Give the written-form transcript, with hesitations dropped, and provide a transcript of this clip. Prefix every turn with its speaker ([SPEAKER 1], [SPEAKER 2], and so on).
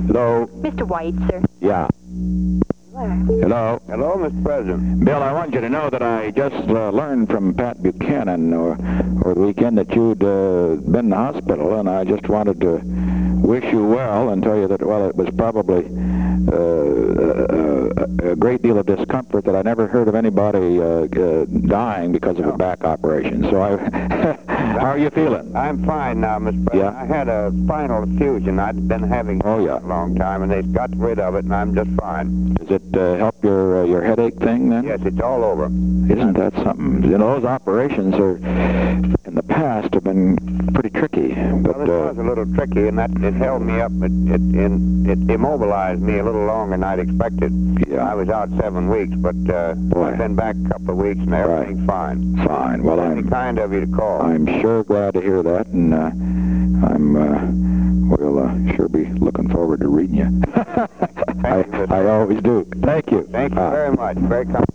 [SPEAKER 1] Hello?
[SPEAKER 2] Mr. White, sir.
[SPEAKER 1] Yeah. Hello?
[SPEAKER 3] Hello, Mr. President.
[SPEAKER 1] Bill, I want you to know that I just learned from Pat Buchanan over the weekend that you'd been in the hospital, and I just wanted to wish you well and tell you that, well, it was probably a great deal of discomfort that I never heard of anybody dying because of a back operation. So how are you feeling?
[SPEAKER 3] I'm fine now, Mr. President.
[SPEAKER 1] Yeah?
[SPEAKER 3] I had a spinal fusion I'd been having
[SPEAKER 1] Oh, yeah.
[SPEAKER 3] for a long time, and they got rid of it, and I'm just fine.
[SPEAKER 1] Does it help your headache thing then?
[SPEAKER 3] Yes, it's all over.
[SPEAKER 1] Isn't that something? You know, those operations are, in the past, have been pretty tricky. But
[SPEAKER 3] Well, it was a little tricky, and that it held me up. It immobilized me a little longer than I'd expected.
[SPEAKER 1] Yeah.
[SPEAKER 3] I was out 7 weeks, but
[SPEAKER 1] Boy.
[SPEAKER 3] I've been back a couple of weeks, and everything's fine.
[SPEAKER 1] fine. Well,
[SPEAKER 3] Very kind of you to call.
[SPEAKER 1] I'm sure glad to hear that, and we'll sure be looking forward to reading you.
[SPEAKER 3] Thank you, Mr.
[SPEAKER 1] I always do. Thank you.
[SPEAKER 3] Thank you very much. Very kind.